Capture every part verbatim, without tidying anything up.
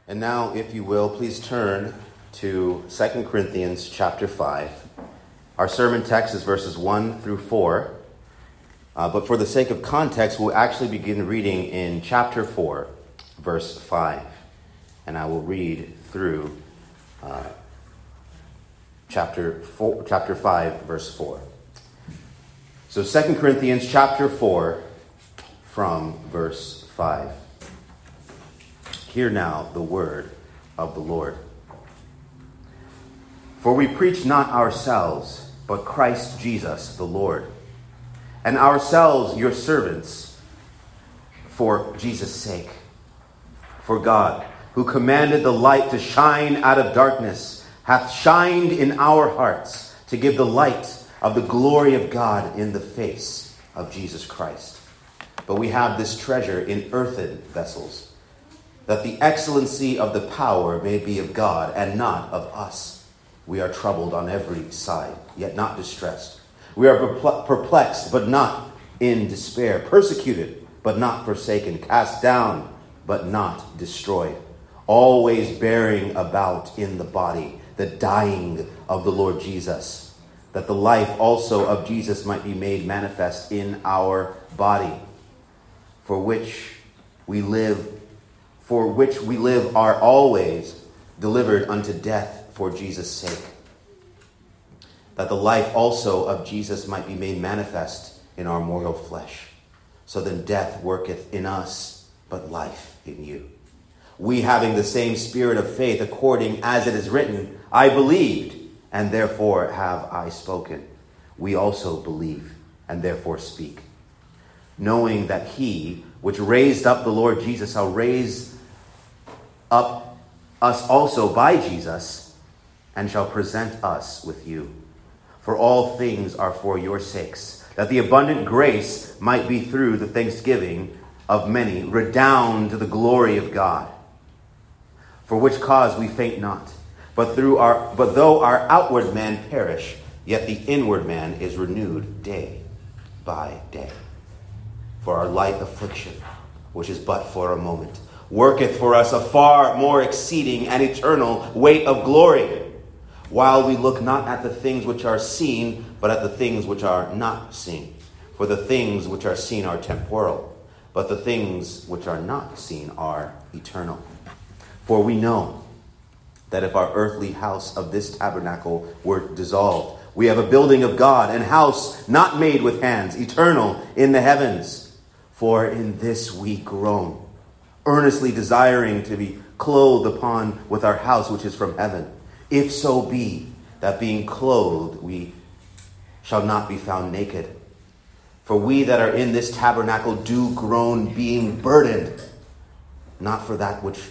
And now, if you will, please turn to Second Corinthians chapter five. Our sermon text is verses one through four. Uh, but for the sake of context, we'll actually begin reading in chapter four, verse five. And I will read through uh, chapter four, chapter five, verse four. So Second Corinthians chapter four, from verse five. Hear now the word of the Lord. For we preach not ourselves, but Christ Jesus the Lord, and ourselves your servants for Jesus' sake. For God, who commanded the light to shine out of darkness, hath shined in our hearts to give the light of the glory of God in the face of Jesus Christ. But we have this treasure in earthen vessels, that the excellency of the power may be of God and not of us. We are troubled on every side, yet not distressed. We are perplexed, but not in despair. Persecuted, but not forsaken. Cast down, but not destroyed. Always bearing about in the body the dying of the Lord Jesus, that the life also of Jesus might be made manifest in our body, for which we live for which we live are always delivered unto death for Jesus' sake, that the life also of Jesus might be made manifest in our mortal flesh. So then death worketh in us, but life in you. We, having the same spirit of faith, according as it is written, I believed, and therefore have I spoken. We also believe, and therefore speak, knowing that he which raised up the Lord Jesus shall raise up us also by Jesus, and shall present us with you. For all things are for your sakes, that the abundant grace might be through the thanksgiving of many redound to the glory of God. For which cause we faint not, but through our but though our outward man perish, yet the inward man is renewed day by day. For our light affliction, which is but for a moment, worketh for us a far more exceeding and eternal weight of glory, while we look not at the things which are seen, but at the things which are not seen. For the things which are seen are temporal, but the things which are not seen are eternal. For we know that if our earthly house of this tabernacle were dissolved, we have a building of God, an house not made with hands, eternal in the heavens. For in this we groan, earnestly desiring to be clothed upon with our house which is from heaven. If so be that being clothed we shall not be found naked. For we that are in this tabernacle do groan, being burdened, not for that which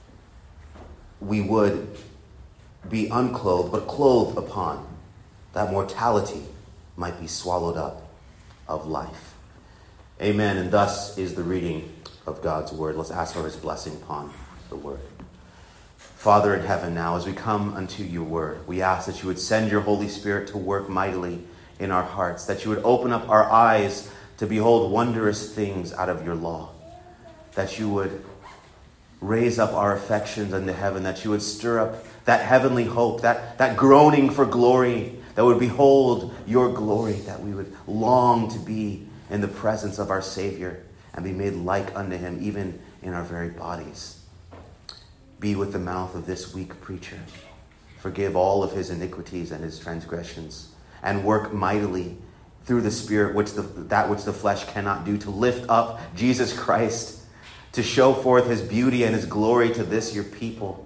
we would be unclothed, but clothed upon, that mortality might be swallowed up of life. Amen. And thus is the reading of God's word. Let's ask for his blessing upon the word. Father in heaven, now as we come unto your word, we ask that you would send your Holy Spirit to work mightily in our hearts, that you would open up our eyes to behold wondrous things out of your law, that you would raise up our affections unto heaven, that you would stir up that heavenly hope, that, that groaning for glory, that would behold your glory, that we would long to be in the presence of our Savior and be made like unto him, even in our very bodies. Be with the mouth of this weak preacher. Forgive all of his iniquities and his transgressions, and work mightily through the Spirit which the, that which the flesh cannot do, to lift up Jesus Christ, to show forth his beauty and his glory to this your people,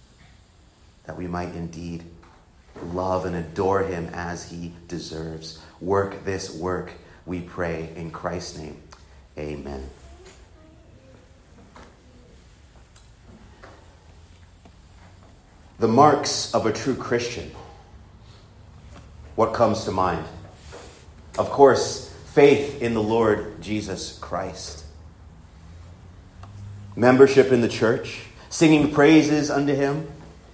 that we might indeed love and adore him as he deserves. Work this work, we pray in Christ's name. Amen. The marks of a true Christian. What comes to mind? Of course, faith in the Lord Jesus Christ. Membership in the church, singing praises unto him,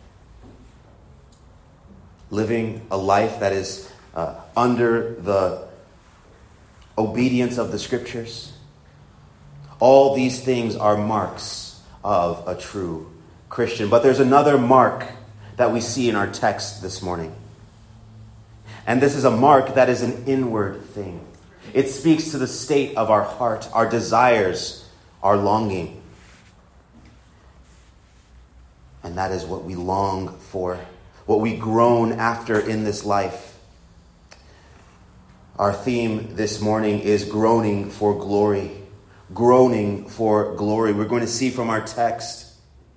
living a life that is uh, under the obedience of the scriptures. All these things are marks of a true Christian. But there's another mark that we see in our text this morning. And this is a mark that is an inward thing. It speaks to the state of our heart, our desires, our longing. And that is what we long for, what we groan after in this life. Our theme this morning is groaning for glory. Groaning for glory. We're going to see from our text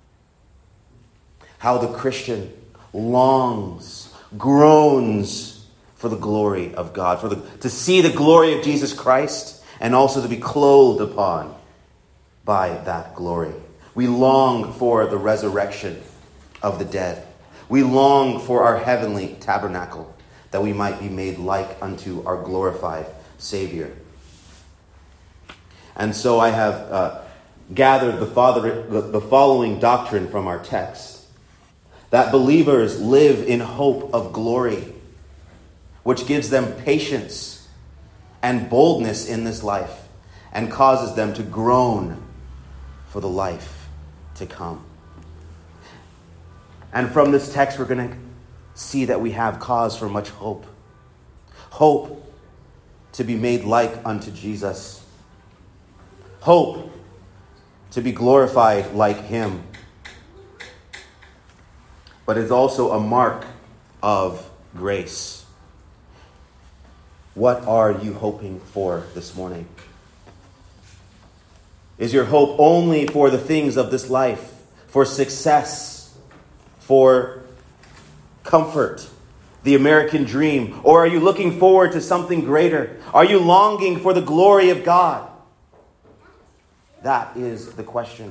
how the Christian longs, groans for the glory of God, for the, to see the glory of Jesus Christ, and also to be clothed upon by that glory. We long for the resurrection of the dead. We long for our heavenly tabernacle, that we might be made like unto our glorified Savior. And so I have uh, gathered the, father, the, the following doctrine from our text. That believers live in hope of glory, which gives them patience and boldness in this life and causes them to groan for the life to come. And from this text, we're going to see that we have cause for much hope. Hope to be made like unto Jesus. Hope to be glorified like him. But it's also a mark of grace. What are you hoping for this morning? Is your hope only for the things of this life, for success, for comfort, the American dream? Or are you looking forward to something greater? Are you longing for the glory of God? That is the question.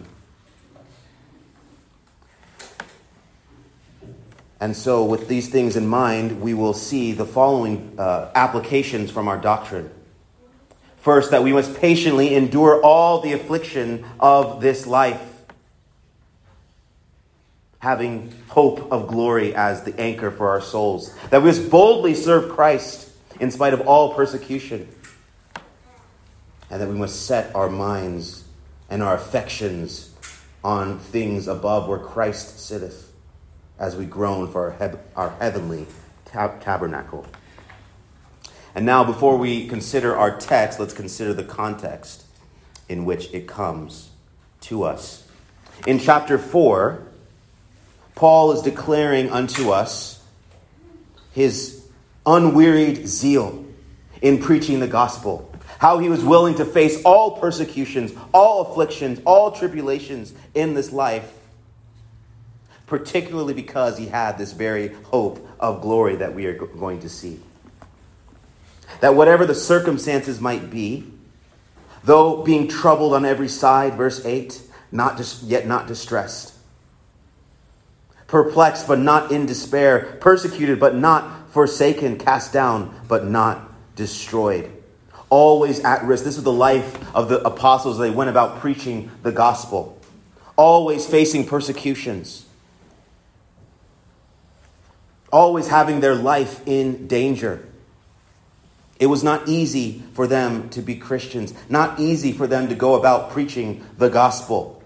And so with these things in mind, we will see the following uh, applications from our doctrine. First, that we must patiently endure all the affliction of this life, having hope of glory as the anchor for our souls. That we must boldly serve Christ in spite of all persecution. And that we must set our minds and our affections on things above where Christ sitteth, as we groan for our, he- our heavenly tab- tabernacle. And now, before we consider our text, let's consider the context in which it comes to us. In chapter four, Paul is declaring unto us his unwearied zeal in preaching the gospel. How he was willing to face all persecutions, all afflictions, all tribulations in this life, particularly because he had this very hope of glory that we are going to see. That whatever the circumstances might be, though being troubled on every side, verse eight, not dis- yet not distressed. Perplexed but not in despair, persecuted but not forsaken, cast down but not destroyed. Always at risk. This is the life of the apostles. They went about preaching the gospel. Always facing persecutions. Always having their life in danger. It was not easy for them to be Christians. Not easy for them to go about preaching the gospel.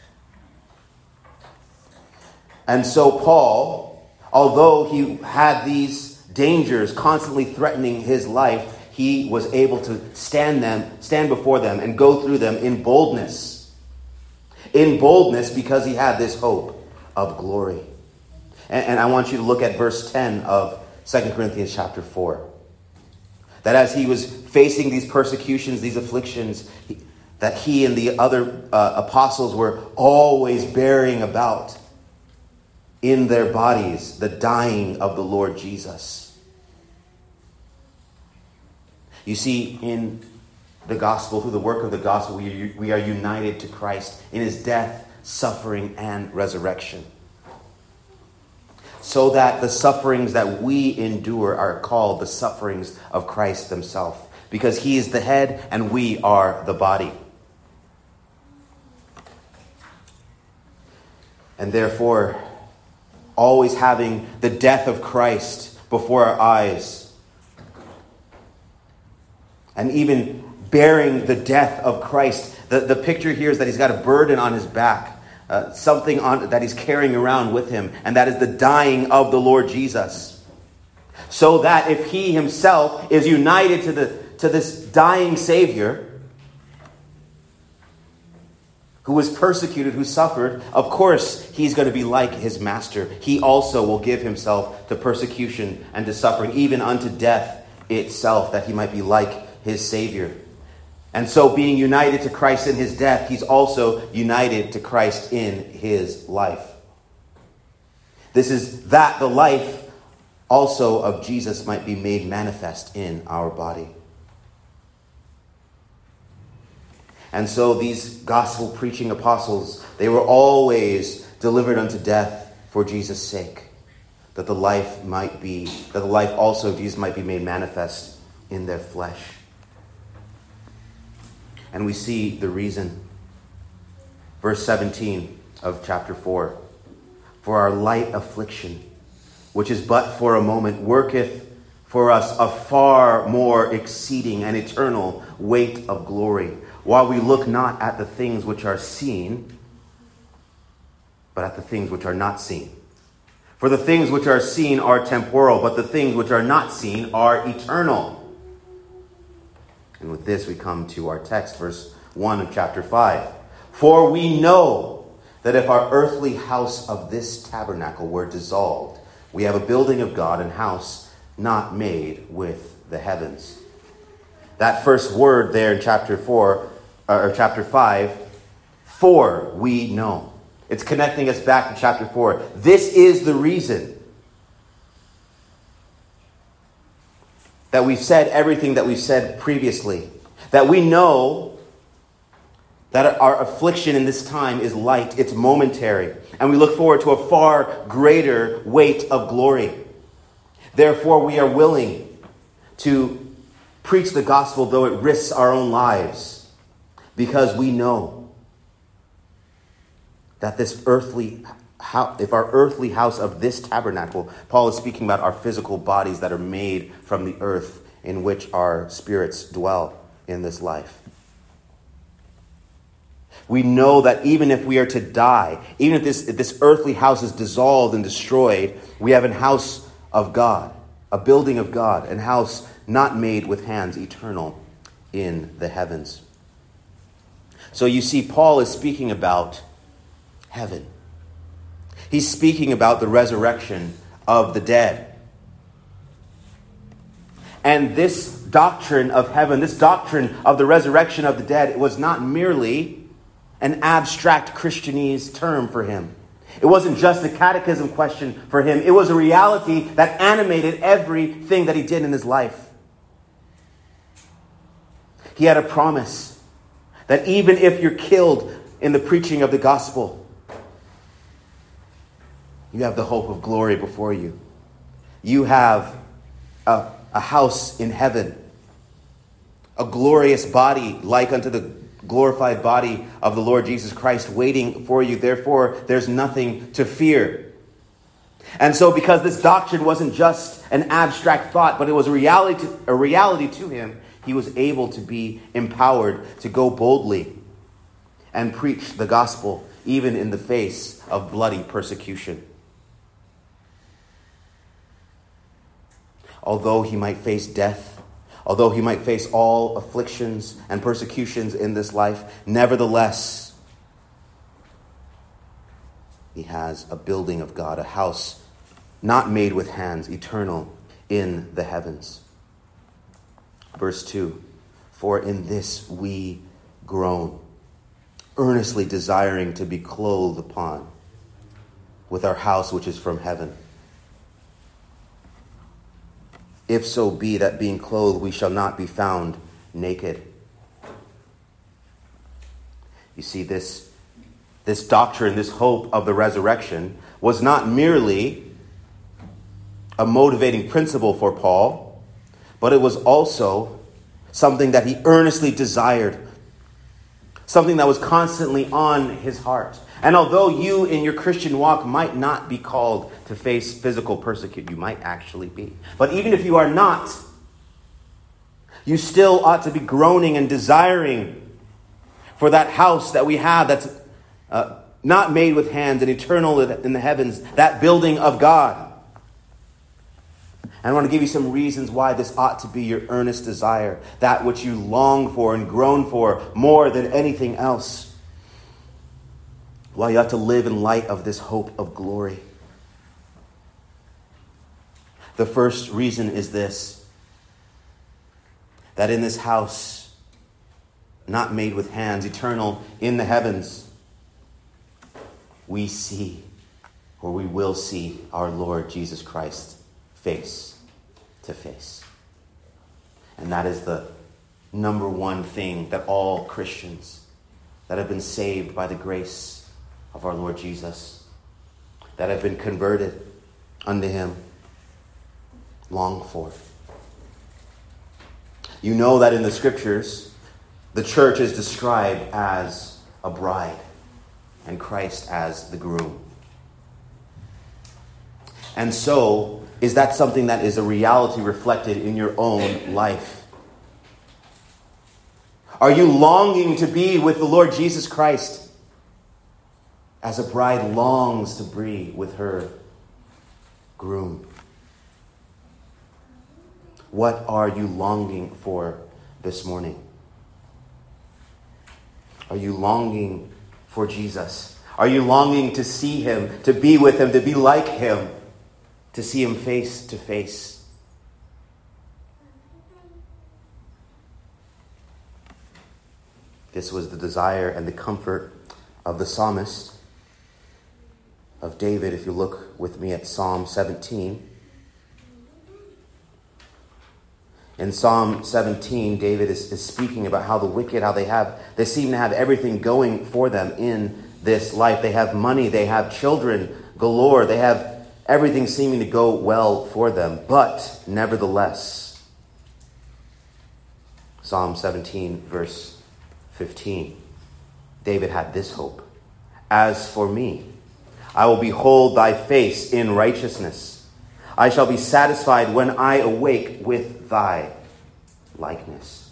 And so Paul, although he had these dangers constantly threatening his life, he was able to stand them, stand before them and go through them in boldness. In boldness because he had this hope of glory. And I want you to look at verse ten of Second Corinthians chapter four. That as he was facing these persecutions, these afflictions, that he and the other uh, apostles were always bearing about in their bodies the dying of the Lord Jesus. You see, in the gospel, through the work of the gospel, we, we are united to Christ in his death, suffering, and resurrection. So that the sufferings that we endure are called the sufferings of Christ himself. Because he is the head and we are the body. And therefore, always having the death of Christ before our eyes. And even bearing the death of Christ. The, the picture here is that he's got a burden on his back. uh, something on, that he's carrying around with him, and that is the dying of the Lord Jesus. So that if he himself is united to the to this dying Savior, who was persecuted, who suffered, of course he's going to be like his master. He also will give himself to persecution and to suffering, even unto death itself, that he might be like his Savior. And so being united to Christ in his death, he's also united to Christ in his life. This is that the life also of Jesus might be made manifest in our body. And so these gospel preaching apostles, they were always delivered unto death for Jesus' sake, that the life might be, that the life also of Jesus might be made manifest in their flesh. And we see the reason. Verse seventeen of chapter four. For our light affliction, which is but for a moment, worketh for us a far more exceeding and eternal weight of glory, while we look not at the things which are seen, but at the things which are not seen. For the things which are seen are temporal, but the things which are not seen are eternal. And with this we come to our text, verse one of chapter five. For we know that if our earthly house of this tabernacle were dissolved, we have a building of God, an house not made with the heavens. That first word there in chapter four, or chapter five, for we know. It's connecting us back to chapter four. This is the reason that we've said everything that we've said previously. That we know that our affliction in this time is light, it's momentary, and we look forward to a far greater weight of glory. Therefore, we are willing to preach the gospel though it risks our own lives, because we know that this earthly house, if our earthly house of this tabernacle, Paul is speaking about our physical bodies that are made from the earth in which our spirits dwell in this life. We know that even if we are to die, even if this, if this earthly house is dissolved and destroyed, we have a house of God, a building of God, a house not made with hands, eternal in the heavens. So you see, Paul is speaking about heaven. He's speaking about the resurrection of the dead. And this doctrine of heaven, this doctrine of the resurrection of the dead, was not merely an abstract Christianese term for him. It wasn't just a catechism question for him. It was a reality that animated everything that he did in his life. He had a promise that even if you're killed in the preaching of the gospel, you have the hope of glory before you. You have a, a house in heaven, a glorious body like unto the glorified body of the Lord Jesus Christ waiting for you. Therefore, there's nothing to fear. And so because this doctrine wasn't just an abstract thought, but it was a reality to, a reality to him, he was able to be empowered to go boldly and preach the gospel, even in the face of bloody persecution. Although he might face death, although he might face all afflictions and persecutions in this life, nevertheless, he has a building of God, a house not made with hands, eternal in the heavens. Verse two, for in this we groan, earnestly desiring to be clothed upon with our house which is from heaven. If so be that being clothed we shall not be found naked. You see, this, this doctrine, this hope of the resurrection was not merely a motivating principle for Paul, but it was also something that he earnestly desired, something that was constantly on his heart. And although you in your Christian walk might not be called to face physical persecution, you might actually be. But even if you are not, you still ought to be groaning and desiring for that house that we have that's uh, not made with hands, and eternal in the heavens, that building of God. And I want to give you some reasons why this ought to be your earnest desire, that which you long for and groan for more than anything else. Why you ought to live in light of this hope of glory. The first reason is this, that in this house, not made with hands, eternal in the heavens, we see, or we will see, our Lord Jesus Christ face to face. And that is the number one thing that all Christians that have been saved by the grace of our Lord Jesus, that have been converted unto him, long for. You know that in the scriptures, the church is described as a bride and Christ as the groom. And so, is that something that is a reality reflected in your own life? Are you longing to be with the Lord Jesus Christ as a bride longs to be with her groom? What are you longing for this morning? Are you longing for Jesus? Are you longing to see him, to be with him, to be like him, to see him face to face? This was the desire and the comfort of the psalmist, of David. If you look with me at Psalm seventeen. In Psalm seventeen, David is, is speaking about how the wicked, how they have, they seem to have everything going for them in this life. They have money, they have children galore, they have everything seeming to go well for them. But nevertheless, Psalm seventeen, verse fifteen, David had this hope. As for me, I will behold thy face in righteousness. I shall be satisfied when I awake with thy likeness.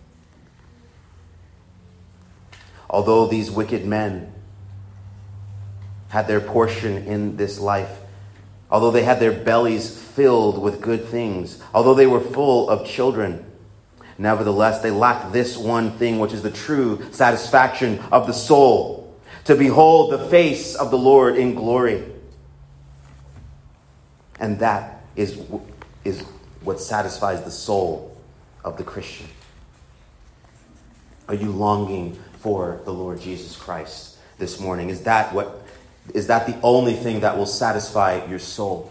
Although these wicked men had their portion in this life, although they had their bellies filled with good things, although they were full of children, nevertheless they lacked this one thing, which is the true satisfaction of the soul, to behold the face of the Lord in glory. And that is, is what satisfies the soul of the Christian. Are you longing for the Lord Jesus Christ this morning? Is that what, is that the only thing that will satisfy your soul?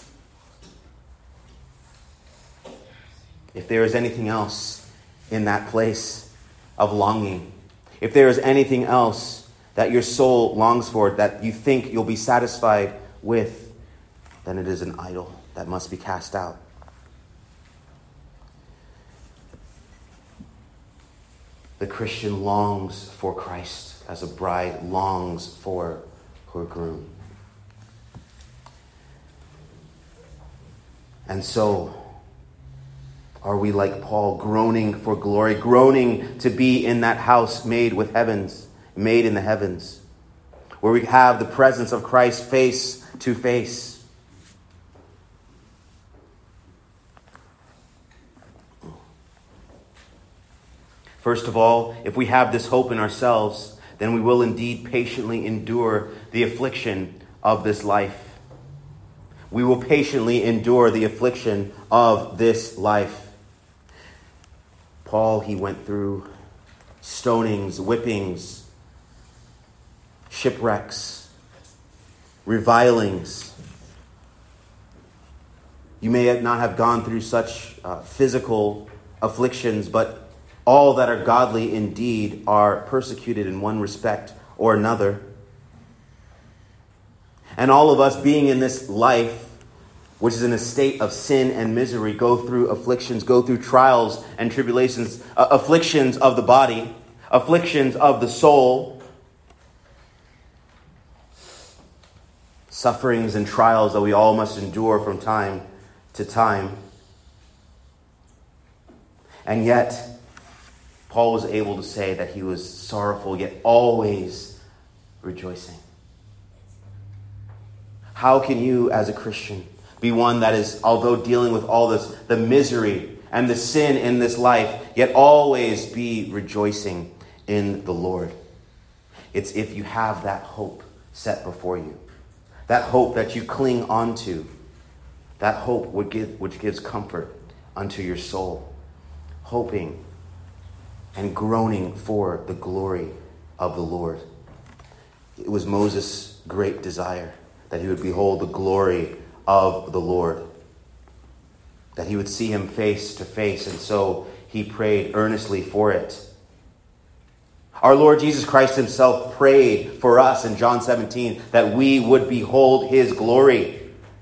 If there is anything else in that place of longing, if there is anything else that your soul longs for, that you think you'll be satisfied with, then it is an idol that must be cast out. The Christian longs for Christ as a bride longs for her groom. And so, are we like Paul, groaning for glory, groaning to be in that house made with heavens, made in the heavens, where we have the presence of Christ face to face? First of all, if we have this hope in ourselves, then we will indeed patiently endure the affliction of this life. We will patiently endure the affliction of this life. Paul, he went through stonings, whippings, shipwrecks, revilings. You may not have gone through such uh, physical afflictions, but all that are godly indeed are persecuted in one respect or another. And all of us being in this life, which is in a state of sin and misery, go through afflictions, go through trials and tribulations, uh, afflictions of the body, afflictions of the soul, sufferings and trials that we all must endure from time to time. And yet, Paul was able to say that he was sorrowful, yet always rejoicing. How can you, as a Christian, be one that is, although dealing with all this, the misery and the sin in this life, yet always be rejoicing in the Lord? It's if you have that hope set before you. That hope that you cling onto. That hope would give, which gives comfort unto your soul. Hoping and groaning for the glory of the Lord. It was Moses' great desire that he would behold the glory of the Lord. That he would see him face to face, and so he prayed earnestly for it. Our Lord Jesus Christ himself prayed for us in John seventeen that we would behold his glory.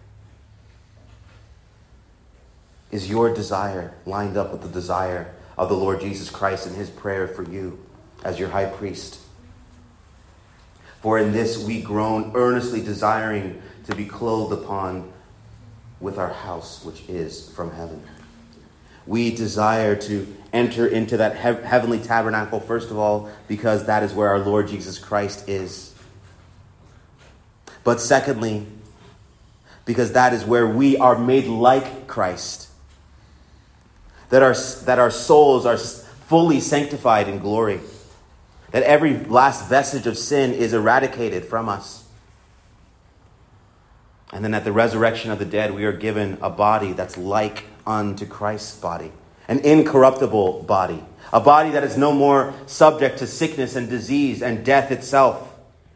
Is your desire lined up with the desire of the Lord Jesus Christ in his prayer for you as your high priest? For in this we groan, earnestly desiring to be clothed upon with our house which is from heaven. We desire to enter into that he- heavenly tabernacle, first of all, because that is where our Lord Jesus Christ is. But secondly, because that is where we are made like Christ. That our, that our souls are fully sanctified in glory. That every last vestige of sin is eradicated from us. And then at the resurrection of the dead, we are given a body that's like unto Christ's body. An incorruptible body. A body that is no more subject to sickness and disease and death itself.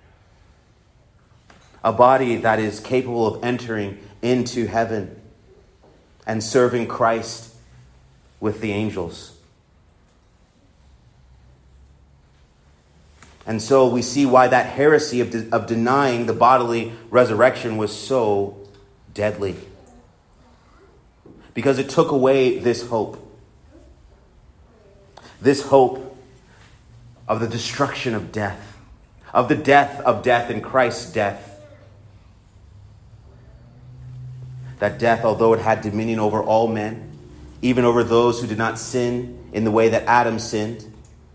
A body that is capable of entering into heaven and serving Christ with the angels. And so we see why that heresy of, de- of denying the bodily resurrection was so deadly. Because it took away this hope. This hope of the destruction of death. Of the death of death in Christ's death. That death, although it had dominion over all men, even over those who did not sin in the way that Adam sinned,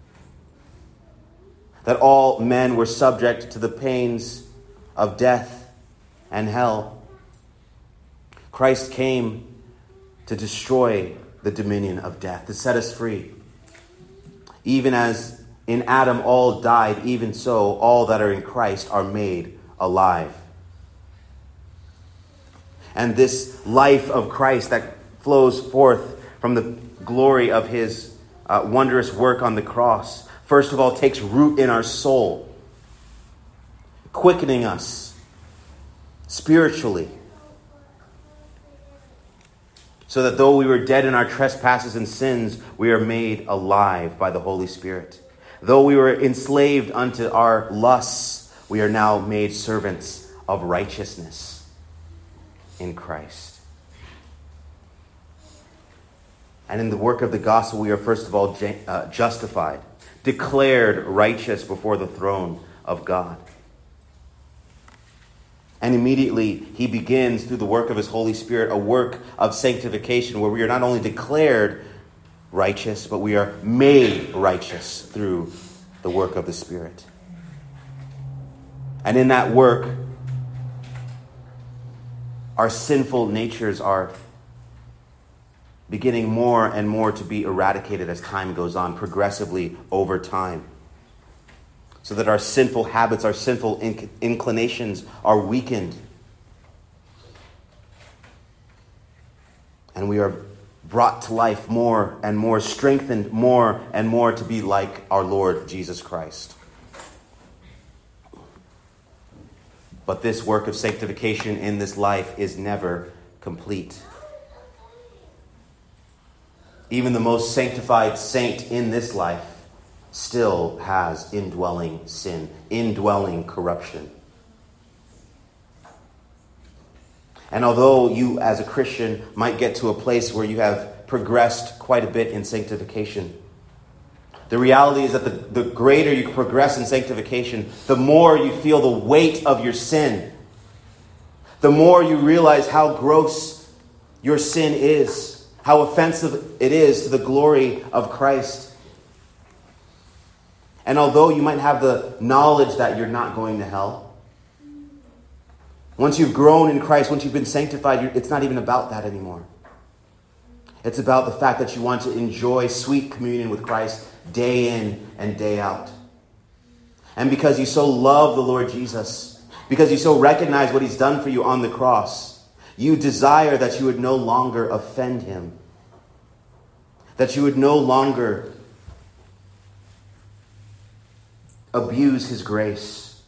that all men were subject to the pains of death and hell. Christ came to destroy the dominion of death, to set us free. Even as in Adam all died, even so all that are in Christ are made alive. And this life of Christ that flows forth from the glory of his uh, wondrous work on the cross, first of all, takes root in our soul, quickening us spiritually, so that though we were dead in our trespasses and sins, we are made alive by the Holy Spirit. Though we were enslaved unto our lusts, we are now made servants of righteousness in Christ. And in the work of the gospel, we are first of all uh, justified, declared righteous before the throne of God. And immediately he begins through the work of his Holy Spirit a work of sanctification where we are not only declared righteous, but we are made righteous through the work of the Spirit. And in that work, our sinful natures are beginning more and more to be eradicated as time goes on, progressively over time. So that our sinful habits, our sinful inc- inclinations are weakened. And we are brought to life more and more, strengthened more and more to be like our Lord Jesus Christ. But this work of sanctification in this life is never complete. Even the most sanctified saint in this life still has indwelling sin, indwelling corruption. And although you as a Christian might get to a place where you have progressed quite a bit in sanctification, the reality is that the, the greater you progress in sanctification, the more you feel the weight of your sin. The more you realize how gross your sin is. How offensive it is to the glory of Christ. And although you might have the knowledge that you're not going to hell, Once you've grown in Christ, once you've been sanctified, it's not even about that anymore. It's about the fact that you want to enjoy sweet communion with Christ day in and day out. And because you so love the Lord Jesus, because you so recognize what he's done for you on the cross, you desire that you would no longer offend him, that you would no longer abuse his grace.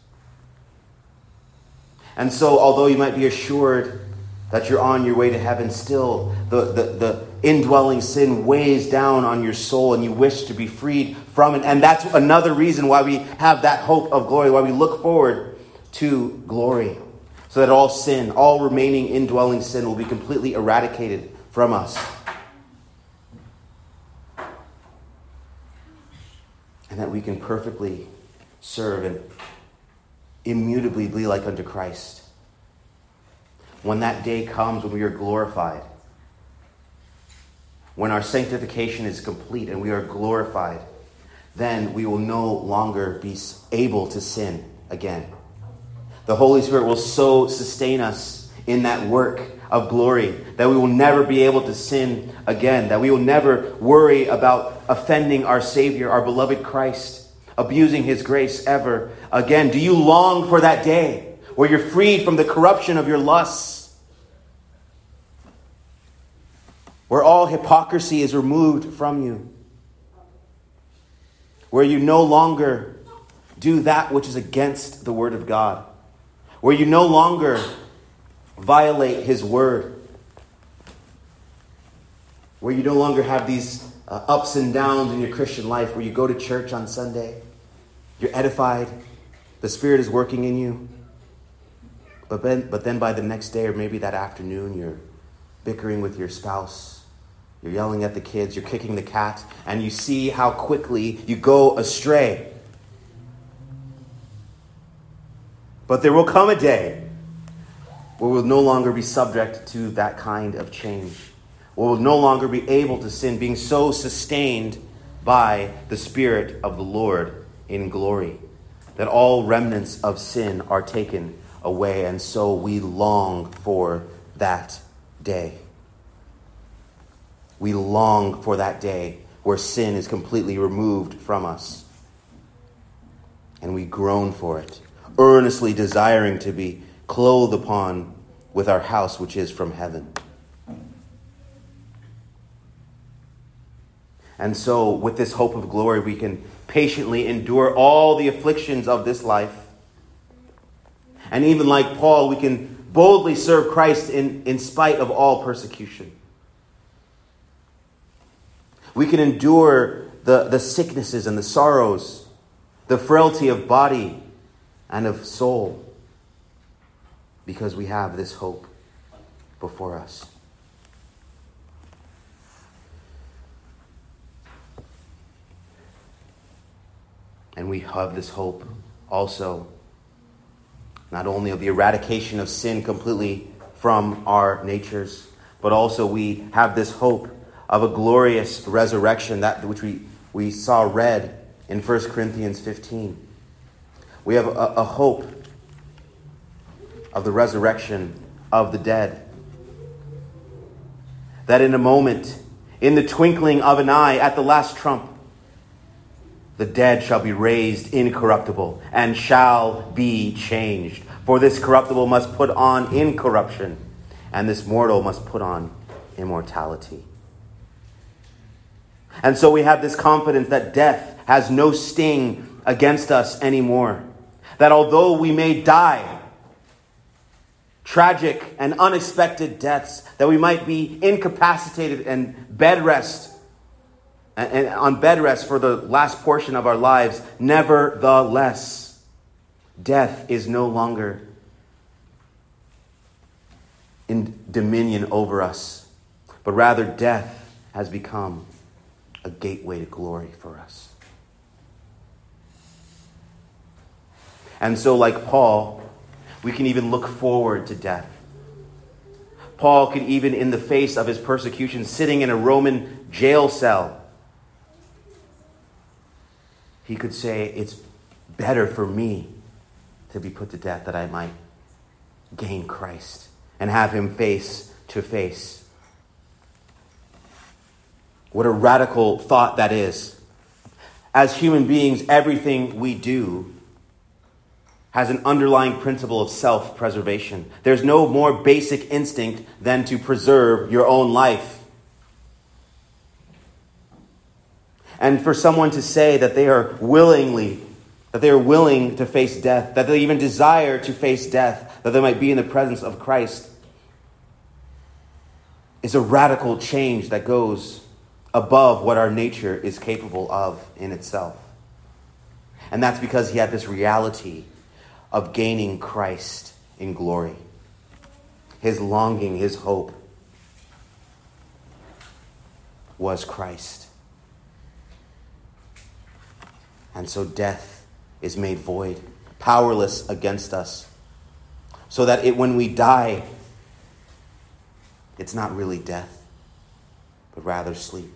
And so, although you might be assured that you're on your way to heaven, still the, the, the indwelling sin weighs down on your soul and you wish to be freed from it. And that's another reason why we have that hope of glory, why we look forward to glory, so that all sin, all remaining indwelling sin will be completely eradicated from us. And that we can perfectly serve and immutably be like unto Christ. When that day comes, when we are glorified, when our sanctification is complete and we are glorified, then we will no longer be able to sin again. The Holy Spirit will so sustain us in that work of glory that we will never be able to sin again, that we will never worry about offending our Savior, our beloved Christ, abusing his grace ever again. Do you long for that day where you're freed from the corruption of your lusts, where all hypocrisy is removed from you, where you no longer do that which is against the word of God, where you no longer violate his word, where you no longer have these uh, ups and downs in your Christian life, where you go to church on Sunday, you're edified, the Spirit is working in you, but then, but then by the next day or maybe that afternoon, you're bickering with your spouse, you're yelling at the kids, you're kicking the cat, and you see how quickly you go astray. But there will come a day where we'll no longer be subject to that kind of change. We'll no longer be able to sin, being so sustained by the Spirit of the Lord in glory, that all remnants of sin are taken away, and so we long for that day. We long for that day where sin is completely removed from us, and we groan for it, earnestly desiring to be clothed upon with our house which is from heaven. And so with this hope of glory, we can patiently endure all the afflictions of this life. And even like Paul, we can boldly serve Christ in, in spite of all persecution. We can endure the, the sicknesses and the sorrows, the frailty of body and of soul, because we have this hope before us. And we have this hope also, not only of the eradication of sin completely from our natures, but also we have this hope of a glorious resurrection, that which we, we saw read in First Corinthians fifteen. We have a, a hope of the resurrection of the dead. That in a moment, in the twinkling of an eye, at the last trump, the dead shall be raised incorruptible and shall be changed. For this corruptible must put on incorruption, and this mortal must put on immortality. And so we have this confidence that death has no sting against us anymore. That although we may die tragic and unexpected deaths, that we might be incapacitated and bed rest and on bed rest for the last portion of our lives, nevertheless, death is no longer in dominion over us, but rather death has become a gateway to glory for us. And so, like Paul, we can even look forward to death. Paul could even, in the face of his persecution, sitting in a Roman jail cell, he could say, it's better for me to be put to death that I might gain Christ and have him face to face. What a radical thought that is. As human beings, everything we do has an underlying principle of self-preservation. There's no more basic instinct than to preserve your own life. And for someone to say that they are willingly, that they are willing to face death, that they even desire to face death, that they might be in the presence of Christ, is a radical change that goes above what our nature is capable of in itself. And that's because he had this reality of gaining Christ in glory. His longing, his hope was Christ. And so death is made void, powerless against us. So that it, when we die, it's not really death, but rather sleep.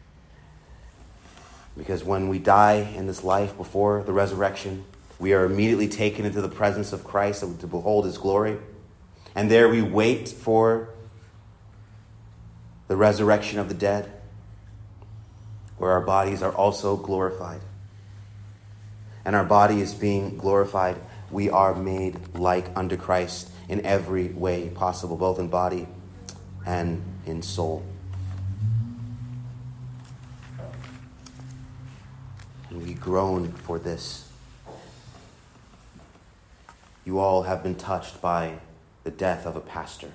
Because when we die in this life before the resurrection, we are immediately taken into the presence of Christ to behold his glory. And there we wait for the resurrection of the dead, where our bodies are also glorified. And our body is being glorified. We are made like unto Christ in every way possible, both in body and in soul. And we groan for this. You all have been touched by the death of a pastor.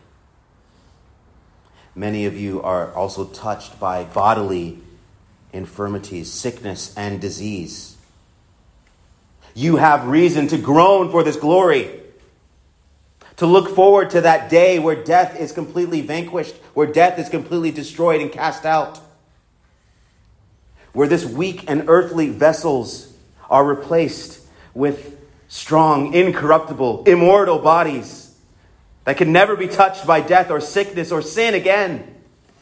Many of you are also touched by bodily infirmities, sickness, and disease. You have reason to groan for this glory, to look forward to that day where death is completely vanquished, where death is completely destroyed and cast out, where this weak and earthly vessels are replaced with strong, incorruptible, immortal bodies that can never be touched by death or sickness or sin again.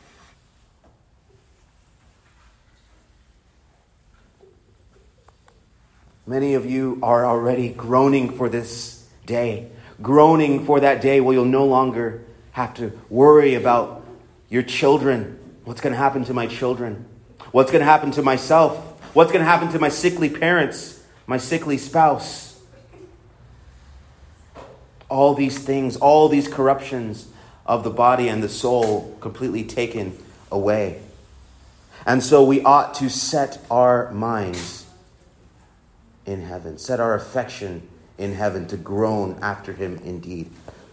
Many of you are already groaning for this day, groaning for that day where you'll no longer have to worry about your children. What's going to happen to my children? What's going to happen to myself? What's going to happen to my sickly parents, my sickly spouse? All these things, all these corruptions of the body and the soul completely taken away. And so we ought to set our minds in heaven, set our affection in heaven to groan after him indeed.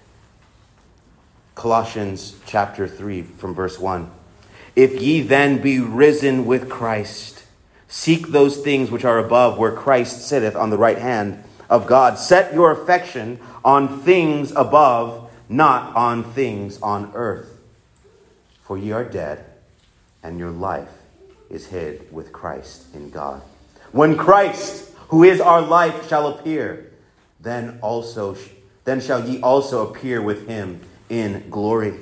Colossians chapter three from verse one. If ye then be risen with Christ, seek those things which are above, where Christ sitteth on the right hand of God. Set your affection on things above, not on things on earth. For ye are dead, and your life is hid with Christ in God. When Christ, who is our life, shall appear, then also then shall ye also appear with him in glory.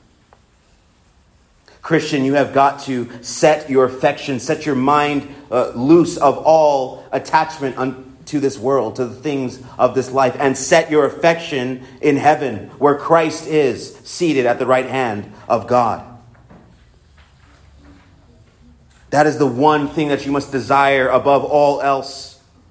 Christian, you have got to set your affection, set your mind uh, loose of all attachment un- to this world, to the things of this life, and set your affection in heaven, where Christ is seated at the right hand of God. That is the one thing that you must desire above all else.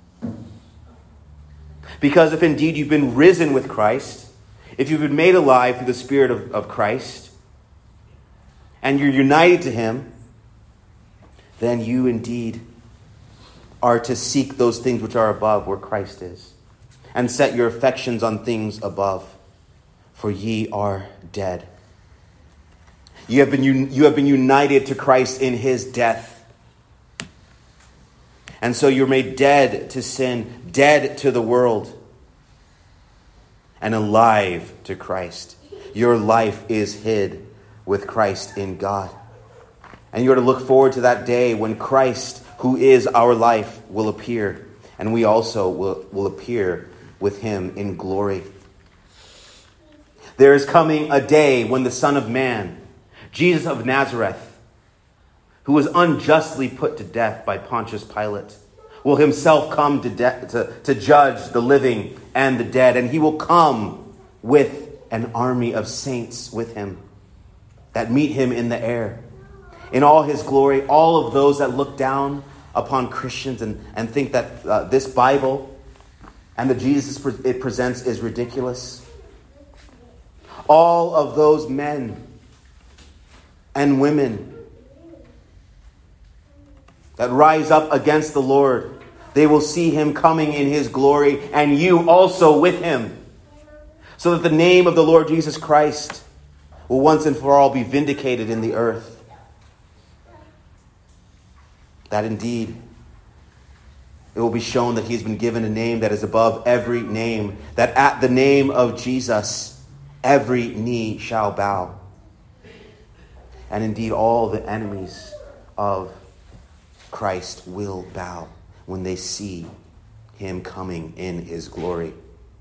Because if indeed you've been risen with Christ, if you've been made alive through the Spirit of, of Christ, and you're united to him, then you indeed are to seek those things which are above, where Christ is, and set your affections on things above, for ye are dead. You have been you have been united to Christ in his death. And so you're made dead to sin, dead to the world, and alive to Christ. Your life is hid with Christ in God. And you're to look forward to that day when Christ, who is our life, will appear. And we also will, will appear with him in glory. There is coming a day when the Son of Man, Jesus of Nazareth, who was unjustly put to death by Pontius Pilate, will himself come to, de- to, to judge the living and the dead. And he will come with an army of saints with him that meet him in the air. In all his glory, all of those that look down upon Christians and, and think that uh, this Bible and the Jesus it presents is ridiculous. All of those men and women that rise up against the Lord, they will see him coming in his glory, and you also with him, so that the name of the Lord Jesus Christ will once and for all be vindicated in the earth. That indeed it will be shown that he has been given a name that is above every name, that at the name of Jesus every knee shall bow. And indeed all the enemies of Christ will bow when they see him coming in his glory.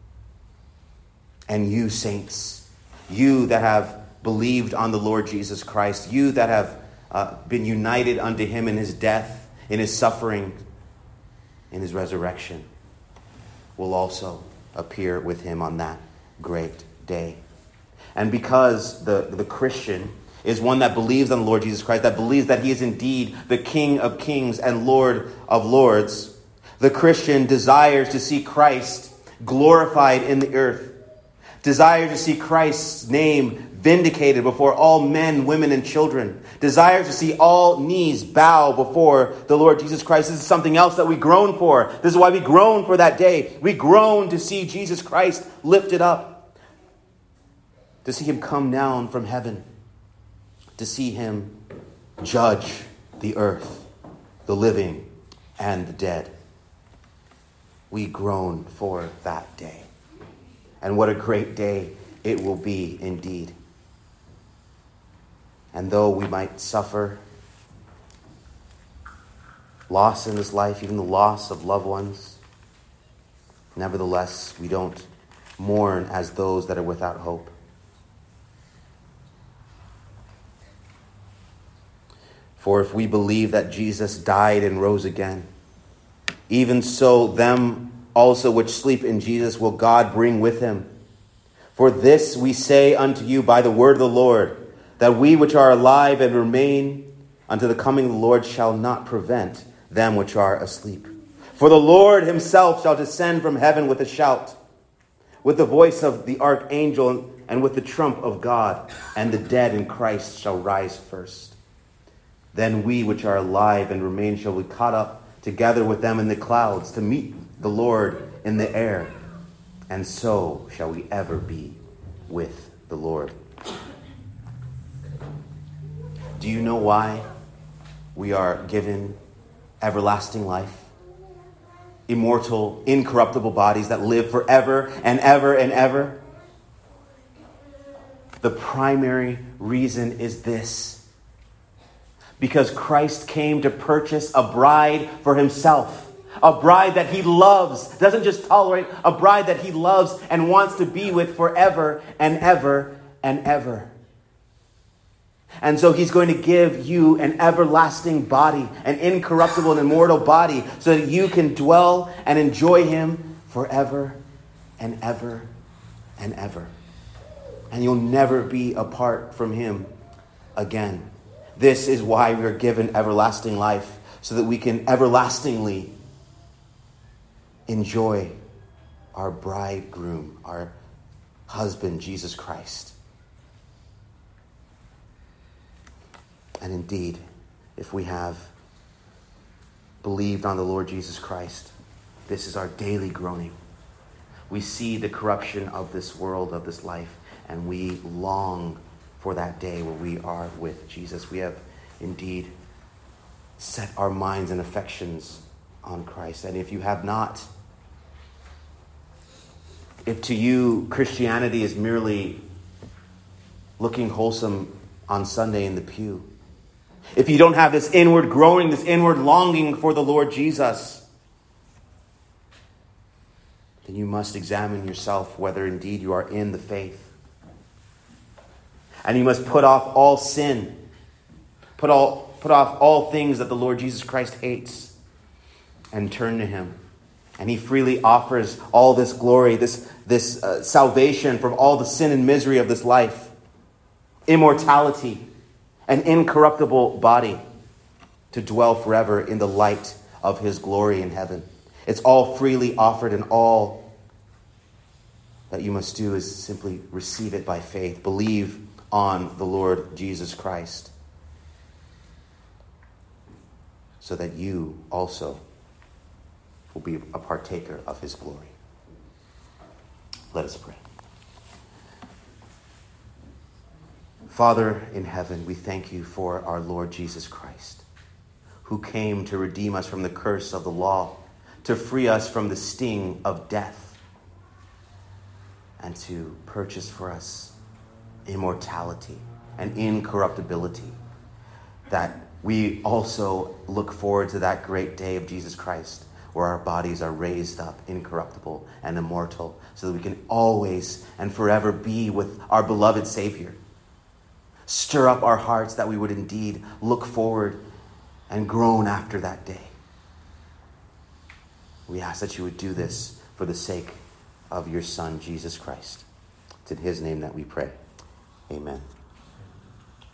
And you, saints, you that have believed on the Lord Jesus Christ, you that have uh, been united unto him in his death, in his suffering, in his resurrection, will also appear with him on that great day. And because the, the Christian is one that believes on the Lord Jesus Christ, that believes that he is indeed the King of kings and Lord of lords, the Christian desires to see Christ glorified in the earth, desires to see Christ's name vindicated before all men, women, and children, desires to see all knees bow before the Lord Jesus Christ. This is something else that we groan for. This is why we groan for that day. We groan to see Jesus Christ lifted up, to see him come down from heaven, to see him judge the earth, the living and the dead. We groan for that day. And what a great day it will be indeed. And though we might suffer loss in this life, even the loss of loved ones, nevertheless, we don't mourn as those that are without hope. For if we believe that Jesus died and rose again, even so them also which sleep in Jesus will God bring with him. For this we say unto you by the word of the Lord, that we which are alive and remain unto the coming of the Lord shall not prevent them which are asleep. For the Lord himself shall descend from heaven with a shout, with the voice of the archangel, and with the trump of God, and the dead in Christ shall rise first. Then we which are alive and remain shall be caught up together with them in the clouds to meet the Lord in the air, and so shall we ever be with the Lord. Do you know why we are given everlasting life? Immortal, incorruptible bodies that live forever and ever and ever? The primary reason is this: because Christ came to purchase a bride for himself. A bride that he loves, doesn't just tolerate, a bride that he loves and wants to be with forever and ever and ever. And so he's going to give you an everlasting body, an incorruptible and immortal body, so that you can dwell and enjoy him forever and ever and ever. And you'll never be apart from him again. This is why we are given everlasting life, so that we can everlastingly enjoy our bridegroom, our husband, Jesus Christ. And indeed, if we have believed on the Lord Jesus Christ, this is our daily groaning. We see the corruption of this world, of this life, and we long for that day where we are with Jesus. We have indeed set our minds and affections on Christ. And if you have not, if to you Christianity is merely looking wholesome on Sunday in the pew, if you don't have this inward groaning, this inward longing for the Lord Jesus, then you must examine yourself whether indeed you are in the faith. And you must put off all sin, put all put off all things that the Lord Jesus Christ hates, and turn to him. And he freely offers all this glory, this this uh, salvation from all the sin and misery of this life, immortality, an incorruptible body to dwell forever in the light of his glory in heaven. It's all freely offered, and all that you must do is simply receive it by faith. Believe on the Lord Jesus Christ, so that you also will be a partaker of his glory. Let us pray. Father in heaven, we thank you for our Lord Jesus Christ, who came to redeem us from the curse of the law, to free us from the sting of death, and to purchase for us immortality and incorruptibility, that we also look forward to that great day of Jesus Christ, where our bodies are raised up incorruptible and immortal, so that we can always and forever be with our beloved Savior. Stir up our hearts that we would indeed look forward and groan after that day. We ask that you would do this for the sake of your Son, Jesus Christ. It's in his name that we pray. Amen.